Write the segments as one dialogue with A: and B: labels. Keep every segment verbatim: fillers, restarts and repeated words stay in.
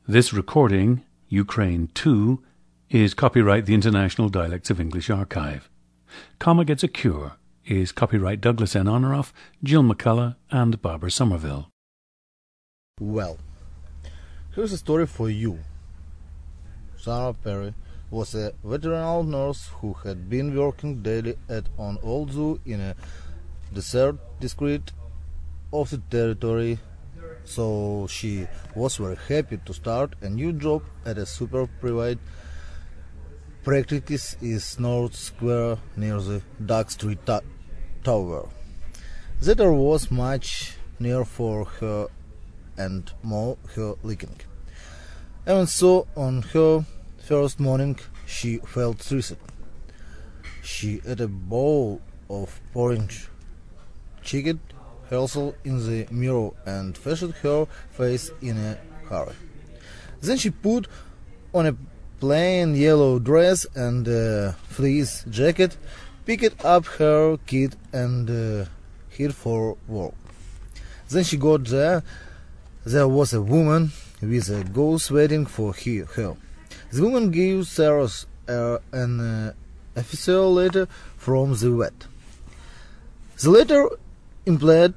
A: This recording, Ukraine two, is copyright the International Dialects of English Archive. Comma Gets a Cure is copyright Douglas N. Honoraff, Jill McCullough, and Barbara Somerville.
B: Well, here's a story for you. Sarah Perry was a veteran nurse who had been working daily at an old zoo in a desert district of the territory, so she was very happy to start a new job at a super private practice in North Square near the Duck Street ta- Tower. There was much near for her and more her liking. Even so, on her first morning she felt stressed. She ate a bowl of porridge, checked herself in the mirror and fashioned her face in a hurry. Then she put on a plain yellow dress and a fleece jacket, picked up her kit and uh, hid for work. Then she got there. There was a woman with a ghost waiting for he, her. The woman gave Sarah uh, an uh, official letter from the vet. The letter implied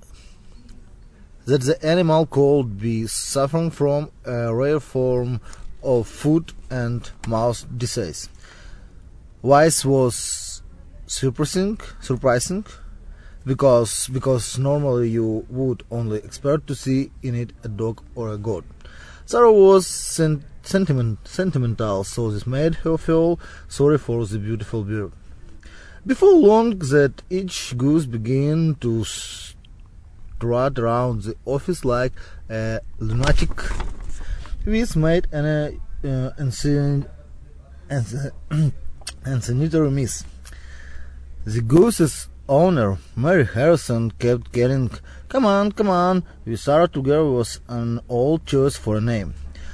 B: that the animal could be suffering from a rare form of foot and mouth disease. Wise was surprising, surprising, because because normally you would only expect to see in it a dog or a goat. Sarah was sen- sentiment, sentimental, so this made her feel sorry for the beautiful bird. Before long, that each goose began to strut around the office like a lunatic. This made an uh, uh, insanitary miss. The goose's owner, Mary Harrison, kept getting, "Come on, come on," with Sarah together was an old choice for a name.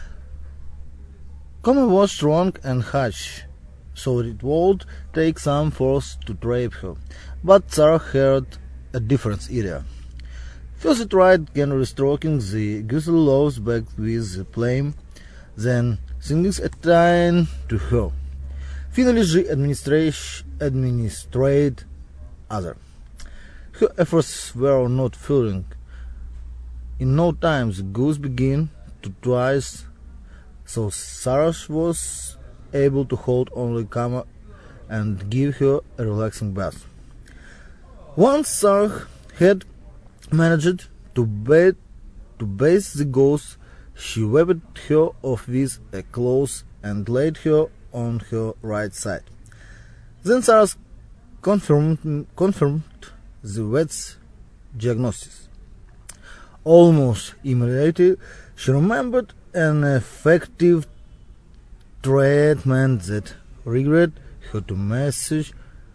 B: Comma was strong and harsh, so it would take some force to trap her, but Sarah had a different idea. First it tried generally stroking the goose's love's back with the flame, then singing a tune to her. Finally she administrated other. Her efforts were not failing. In no time the goose began to twice, so Sarah was able to hold only Kama and give her a relaxing bath. Once Sarah had managed to bathe to bathe the goose, she wiped her off with a cloth and laid her on her right side. Then Sarah confirmed, confirmed the vet's diagnosis. Almost immediately, she remembered an effective treatment that required her to message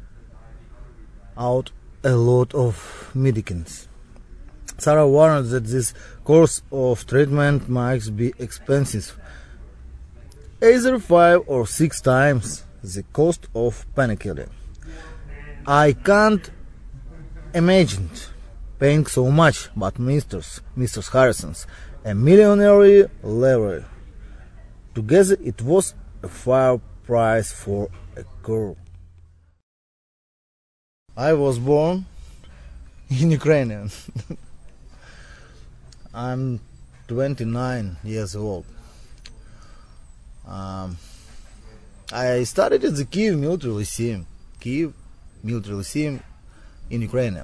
B: out a lot of medicines. Sarah warned that this course of treatment might be expensive, either five or six times the cost of painkiller. "I can't imagine paying so much, but Mister's, Mister Harrison's a millionaire level. Together it was a fair price for a girl." I was born in Ukraine. I'm twenty-nine years old. Um, I studied at the Kiev Military Lyceum, Kiev Military Lyceum in Ukraine.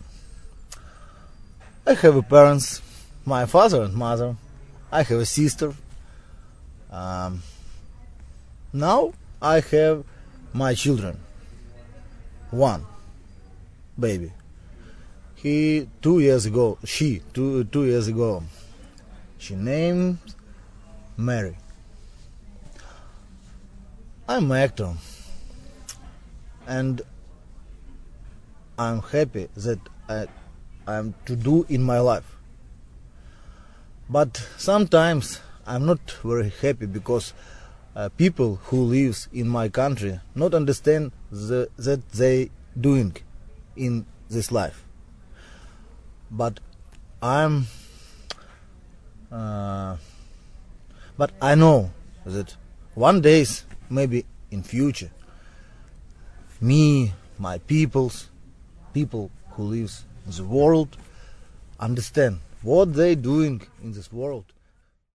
B: I have a parents, my father and mother. I have a sister. Um, now I have my children. One baby. He two years ago. She two two years ago. She named Mary. I'm an actor, and I'm happy that I I'm to do in my life. But sometimes I'm not very happy because uh, people who lives in my country not understand the, that they doing in this life. But I'm uh, But I know that one day, maybe in future, me, my peoples, people who lives in the world, understand what they doing in this world.